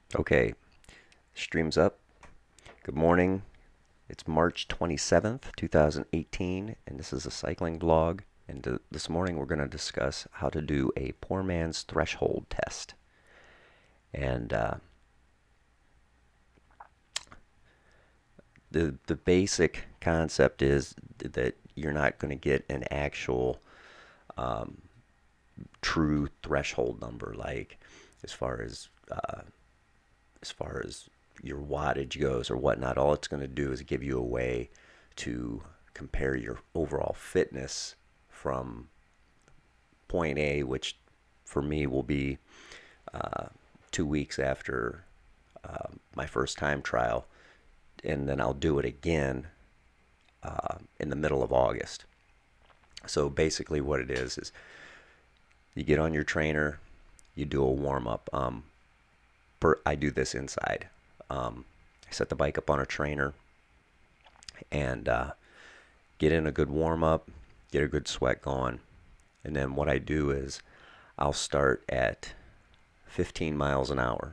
Okay, stream's up. Good morning. It's March 27th, 2018, and this is a cycling vlog. And this morning we're going to discuss how to do a poor man's threshold test. And the basic concept is that you're not going to get an actual um, true threshold number, like as far as uh, as far as your wattage goes or whatnot. All it's going to do is give you a way to compare your overall fitness from point A, which for me will be uh, 2 weeks after my first time trial, and then I'll do it again in the middle of August. So basically, what it is you get on your trainer, you do a warm up. I do this inside. I set the bike up on a trainer and get in a good warm up, get a good sweat going. And then what I do is I'll start at 15 miles an hour,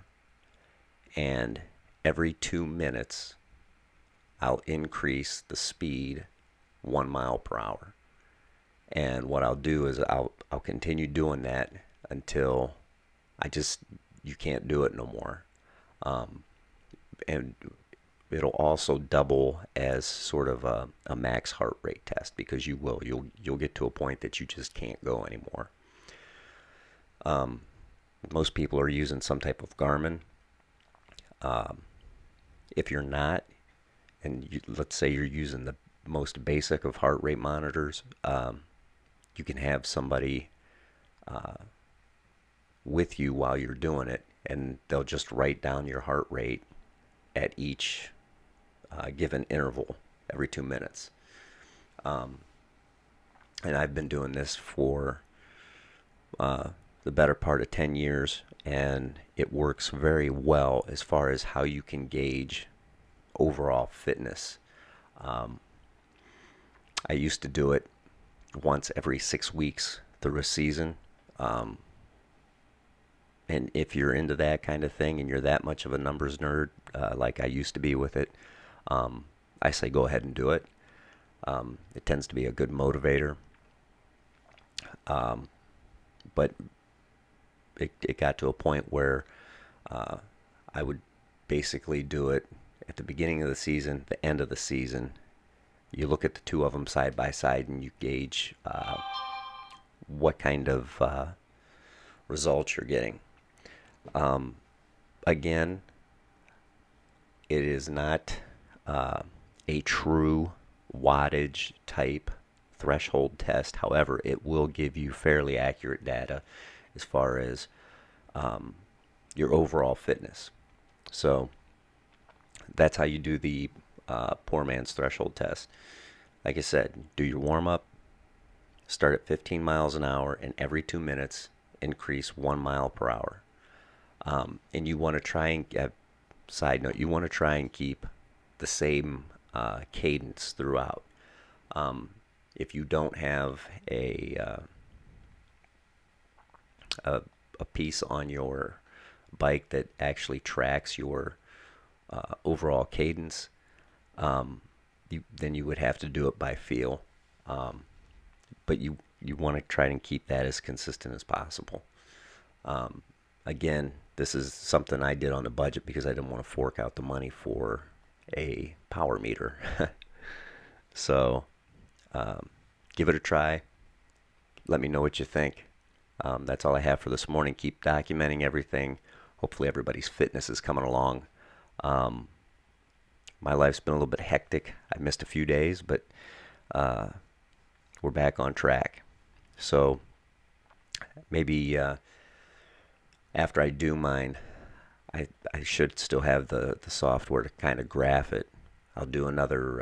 and every 2 minutes I'll increase the speed 1 mile per hour. And what I'll do is I'll continue doing that until I just you can't do it no more. Um, and it'll also double as sort of a max heart rate test, because you'll get to a point that you just can't go anymore. Um, Most people are using some type of Garmin. Um, if you're not, and let's say you're using the most basic of heart rate monitors, you can have somebody uh, with you while you're doing it, and they'll just write down your heart rate at each given interval every 2 minutes. Um, and I've been doing this for uh, the better part of 10 years, and it works very well as far as how you can gauge overall fitness. Um, I used to do it once every 6 weeks through a season. Um, and if you're into that kind of thing and you're that much of a numbers nerd, like I used to be with it, um, I say go ahead and do it. It tends to be a good motivator. Um, but it got to a point where uh, I would basically do it at the beginning of the season, the end of the season. You look at the two of them side by side and you gauge what kind of results you're getting. Um, Again, it is not uh, a true wattage type threshold test. However, it will give you fairly accurate data as far as um, your overall fitness. So that's how you do the poor man's threshold test. Like I said, do your warm up, start at 15 miles an hour, and every 2 minutes increase 1 mile per hour. And you want to try and side note, you want to try and keep the same cadence throughout. Um, if you don't have a a piece on your bike that actually tracks your overall cadence, um, then you would have to do it by feel. Um, but you want to try and keep that as consistent as possible. Um, Again, this is something I did on a budget because I didn't want to fork out the money for a power meter. So um, give it a try. Let me know what you think. That's all I have for this morning. Keep documenting everything. Hopefully, everybody's fitness is coming along. Um, my life's been a little bit hectic. I missed a few days, but uh, we're back on track. So maybe after I do mine, I should still have the software to kind of graph it. I'll do another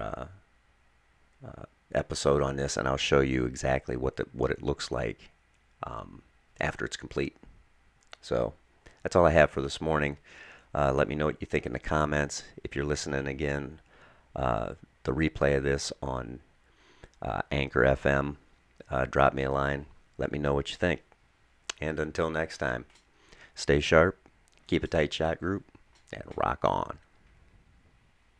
episode on this, and I'll show you exactly what it looks like after it's complete. So that's all I have for this morning. Let me know what you think in the comments. If you're listening again, the replay of this on Anchor FM, drop me a line. Let me know what you think. And until next time, stay sharp, keep a tight shot, group. and rock on.